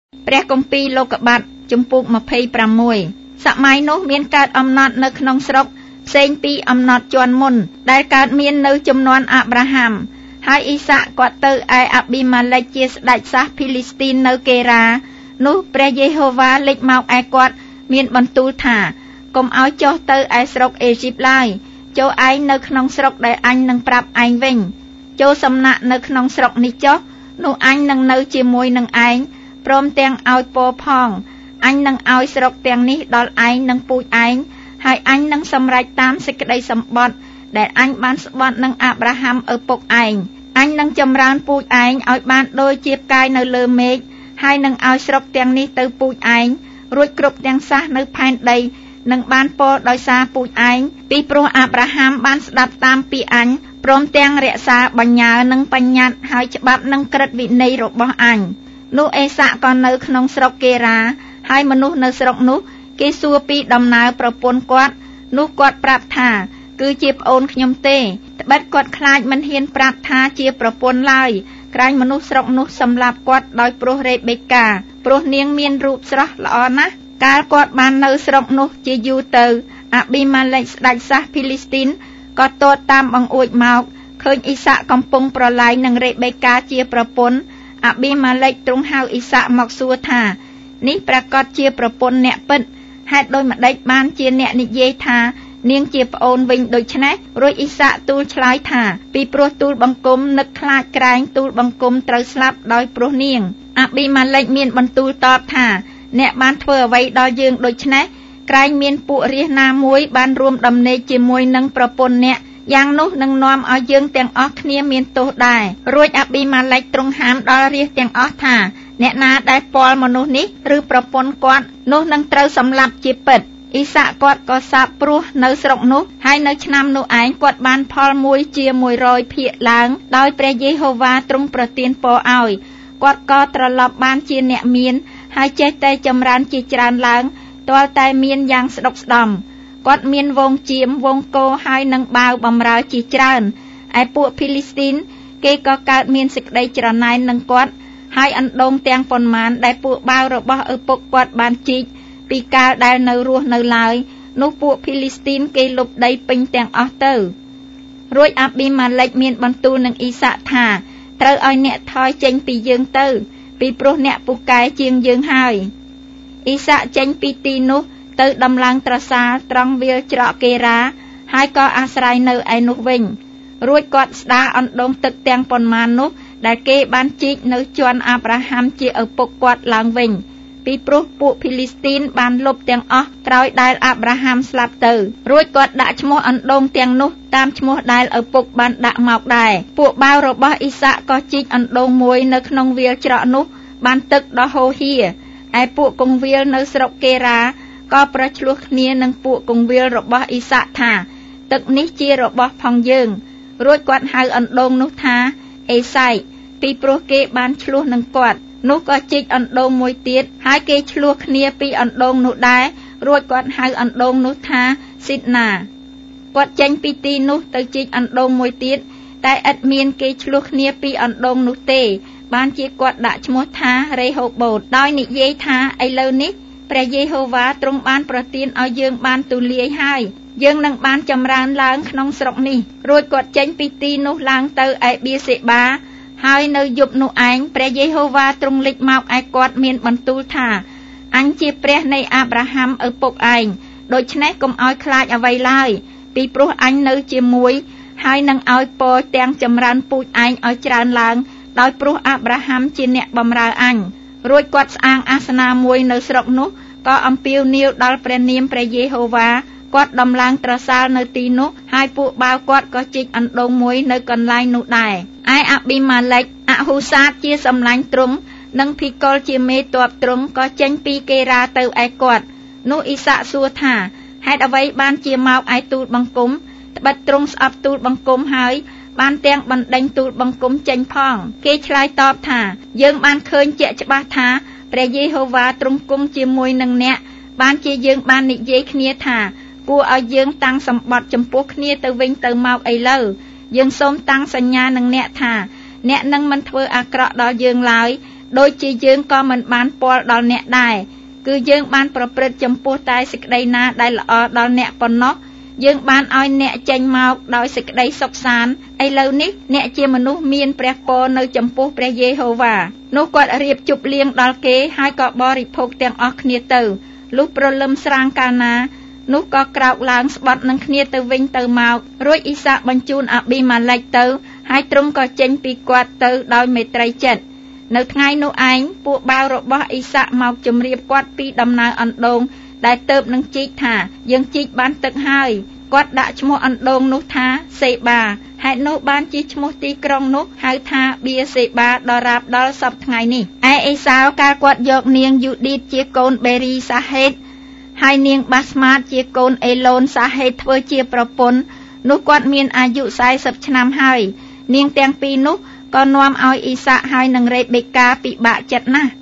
ព្រះគម្ពីរលោកុបាទជំពូក26សម័យនោះមានកើតអំណត់នៅក្នុងស្រុកផ្សេងពីអំណត់ជាន់មុនដែលកើតមាននៅជំនាន់អាប់រ៉ាហាំហើយអ៊ីសាក់ក៏ទៅឯអាប៊ីម៉ាឡេកជាស្ដេចសាសភីលីស្ទីននៅកេរ៉ានោះព្រះយេហូវ៉ាលេចមកឯគាត់មានបន្ទូលថាកុំឲ្យចុះទៅឯស្រុកអេស៊ីបឡើយចូលឯងនៅក្នុងស្រុកដែលអញនឹងប្រាប់ឯងវិញចូលសំណាក់នៅក្នុងស្រុកនេះចុះនោះអញនឹងនៅជាមួយនឹងឯងព្រមទាំងឲ្យពរផងអញនឹងឲ្យស្រុកទាំងនេះដល់ឯងនិងពូជឯងហើយអញនឹងសម្រេចតាមសេចក្តីសម្បត្តិដែលអញបានស្បត់នឹងអាប់រ៉ាហាំឪពុកឯងអញនឹងចម្រើនពូជឯងឲ្យបានដូចជាផ្កាយនៅលើមេឃហើយនឹងឲ្យស្រុកទាំងនេះទៅពូជឯងរួចគ្រប់ទាំងសះនៅផែនដីនឹងបានពរដោយសារពូជឯងពីព្រោះអាប់រ៉ាហាំបានស្ដាប់តាមពីអញព្រមទាំងរក្សាបញ្ញើនិងបញ្ញត្តិហើយច្បាប់និងក្រឹតវិន័យរបស់អញនោះអេសាក់ក៏នៅក្នុងស្រុកកេរ៉ាហើយមនុស្សនៅស្រុកនោះគេសួរពីដំណើរប្រពន្ធគាត់នោះគាត់ប្រាប់ថាគឺជាប្អូនខ្ញុំទេត្បិតគាត់ខ្លាចមិនហ៊ានប្រាប់ថាជាប្រពន្ធឡើយក្រែងមនុស្សស្រុកនោះសម្លាប់គាត់ដោយព្រោះរេបេកាព្រោះនាងមានរូបស្រស់ល្អណាស់កាលគាត់បាននៅស្រុកនោះជាយូរទៅអាប៊ីម៉ាឡេកស្ដេចសាសភីលីស្ទីនក៏ទតតាមបង្អួចមកឃើញអ៊ីសាក់កំពុងប្រឡាយនឹងរេបេកាជាប្រពន្ធអាប៊ីម៉ាឡេកទ្រង់ហៅអ៊ីសាក់មកសួរថានេះប្រកាសជាប្រពន្ធអ្នកពិតហេតុដូចម្ដេចបានជាអ្នកនិយាយថានាងជាប្អូនវិញដូច្នេះរួចអ៊ីសាក់ទូលឆ្លើយថាពីព្រោះទូលបង្គំនឹកខ្លាចក្រែងទូលបង្គំត្រូវស្លាប់ដោយព្រោះនាងអាប៊ីម៉ាឡេកមានបន្ទូលតបថាអ្នកបានធ្វើអ្វីដល់យើងដូច្នេះក្រែងមានពួករាស្ត្រណាមួយបានរួមដំណេកជាមួយនឹងប្រពន្ធអ្នកយ៉ាងនោះនឹងនាំឲ្យយើងទាំងអស់គ្នាមានទោសដែររួចអាប៊ីម៉ាឡេកទ្រង់ហាមដល់រាស្ត្រទាំងអស់ថាអ្នកណាដែលពាល់មនុស្សនេះឬប្រពន្ធគាត់នោះនឹងត្រូវសម្លាប់ជាពិតអ៊ីសាក់គាត់ក៏សាបព្រោះនៅស្រុកនោះហើយនៅឆ្នាំនោះឯងគាត់បានផលមួយជា100ភាគឡើងដោយព្រះយេហូវ៉ាទ្រង់ប្រទានពរឲ្យគាត់ក៏ត្រឡប់បានជាអ្នកមានហើយចេះតែចម្រើនជាច្រើនឡើងទាល់តែមានយ៉ាងស្ដុកស្ដំគាត់មានវងជៀមវងគោហើយនឹងបាវបំរើជាច្រើនឯពួកភីលីស្ទីនគេក៏កើតមានសេចក្តីច្រណែននឹងគាត់ហើយអណ្ដូងទាំងប៉ុន្មានដែលពួកបាវរបស់ឪពុកគាត់បានជីកពីកាលដែលនៅរស់នៅឡើយនោះពួកភីលីស្ទីនគេលុបដីពេញទាំងអស់ទៅរួចអាប៊ីម៉ាឡេកមានបន្ទូលនឹងអ៊ីសាក់ថាត្រូវឲ្យអ្នកថយចេញពីយើងទៅពីព្រោះអ្នកពូកែជាងយើងហើយអ៊ីសាក់ចេញពីទីនោះទៅដំឡើងត្រសាលត្រង់វាលច្រកកេរ៉ាហើយក៏អាស្រ័យនៅឯនោះវិញរួចគាត់ស្ដារអណ្ដូងទឹកទាំងប៉ុន្មាននោះដែលគេបានជីកនៅជាន់អាប់រ៉ាហាំជាឪពុកគាត់ឡើងវិញពីព្រោះពួកភីលីស្ទីនបានលុបទាំងអស់ក្រោយដែលអាប់រ៉ាហាំស្លាប់ទៅរួចគាត់ដាក់ឈ្មោះអណ្ដូងទាំងនោះតាមឈ្មោះដែលឪពុកបានដាក់មកដែរពួកបាវរបស់អ៊ីសាក់ក៏ជីកអណ្ដូងមួយនៅក្នុងវាលច្រកនោះបានទឹកដល់ហូហៀឯពួកគង្វាលនៅស្រុកកេរ៉ាក៏ប្រឆ្លោះគ្នានឹងពួកគង្វាលរបស់អ៊ីសាក់ថាទឹកនេះជារបស់ផងយើងរួចគាត់ហៅអណ្ដូងនោះថាអេសៃពីព្រោះគេបានឆ្លោះនឹងគាត់នោះក៏ជីកអណ្ដូងមួយទៀតហើយគេឆ្លោះគ្នាពីអណ្ដូងនោះដែររួចគាត់ហៅអណ្ដូងនោះថាស៊ីតណាគាត់ចេញពីទីនោះទៅជីកអណ្ដូងមួយទៀតតែឥតមានគេឆ្លោះគ្នាពីអណ្ដូងនោះទេបានជាគាត់ដាក់ឈ្មោះថារេហូបូតដោយនិយាយថាឥឡូវនេះព្រះយេហូវ៉ាទ្រង់បានប្រទានឲ្យយើងបានទូលាយហើយយើងនឹងបានចម្រើនឡើងក្នុងស្រុកនេះរួចគាត់ចេញពីទីនោះឡើងទៅឯបៀសេបាហើយនៅយប់នោះឯងព្រះយេហូវ៉ាទ្រង់លេចមកឯគាត់មានបន្ទូលថាអញជាព្រះនៃអាប់រ៉ាហាំឪពុកឯងដូច្នេះកុំឲ្យខ្លាចអ្វីឡើយពីព្រោះអញនៅជាមួយហើយនឹងឲ្យពរទាំងចម្រើនពូជឯងឲ្យច្រើនឡើងដោយព្រោះអាប់រ៉ាហាំជាអ្នកបម្រើអញរួចគាត់ស្អាងអាសនាមួយនៅស្រុកនោះក៏អំពាវនាវដល់ព្រះនាមព្រះយេហូវ៉ាគាត់ដំឡើងត្រសាលនៅទីនោះហើយពួកបាវគាត់ក៏ជីកអណ្ដូងមួយនៅកន្លែងនោះដែរឯអាប៊ីម៉ាឡេកអហ៊ូសាតជាសម្លាញ់ទ្រង់និងភីកុលជាមេទ័ពទ្រង់ក៏ចេញពីកេរ៉ាទៅឯគាត់នោះអ៊ីសាក់សួរថាហេតុអ្វីបានជាមកឯទូលបង្គំត្បិតទ្រង់ស្អប់ទូលបង្គំហើយបានទាំងបណ្ដេញទូលបង្គំចេញផងគេឆ្លើយតបថាយើងបានឃើញជាក់ច្បាស់ថាព្រះយេហូវ៉ាទ្រង់គង់ជាមួយនឹងអ្នកបានជាយើងបាននិយាយគ្នាថាគួរឲ្យយើងតាំងសម្បត្តិចំពោះគ្នាទៅវិញទៅមកឥឡូវយើងសូមតាំងសញ្ញានឹងអ្នកថាអ្នកនឹងមិនធ្វើអាក្រក់ដល់យើងឡើយដូចជាយើងក៏មិនបានពាល់ដល់អ្នកដែរគឺយើងបានប្រព្រឹត្តចំពោះតែសេចក្តីណាដែលល្អដល់អ្នកប៉ុណ្ណោះយើងបានឲ្យអ្នកចេញមកដោយសេចក្តីសុខសាន្តឥឡូវនេះអ្នកជាមនុស្សមានព្រះពរនៅចំពោះព្រះយេហូវ៉ានោះគាត់រៀបជប់លៀងដល់គេហើយក៏បរិភោគទាំងអស់គ្នាទៅលុះព្រលឹមស្រាងកាលណានោះក៏ក្រោកឡើងស្បត់នឹងគ្នាទៅវិញទៅមករួចអ៊ីសាកបញ្ជូនអាប៊ីម៉ាឡេកទៅហើយទ្រង់ក៏ចេញពីគាត់ទៅដោយមេត្រីចិត្តនៅថ្ងៃនោះឯងពួកបាវរបស់អ៊ីសាកមកជម្រាបគាត់ពីដំណើរអណ្ដូងដែលទៅបនឹងជីកថាយើងជីកបានទឹកហើយគាត់ដាក់ឈ្មោះអណ្ដូងនោះថាសេបាហេតុនោះបានជាឈ្មោះទីក្រុងនោះហៅថាបៀសេបាដល់រាបដល់សព្វថ្ងៃនេះឯអេសាវកាលគាត់យកនាងយូឌីតជាកូនបេរីសាហេតហើយនាងបាស្មាតជាកូនអេឡូនសាហេតធ្វើជាប្រពន្ធនោះគាត់មានអាយុ40ឆ្នាំហើយនាងទាំងពីរនោះក៏នាំឲ្យអ៊ីសាកហើយនឹងរ៉េបេកាពិបាកចិត្តណាស់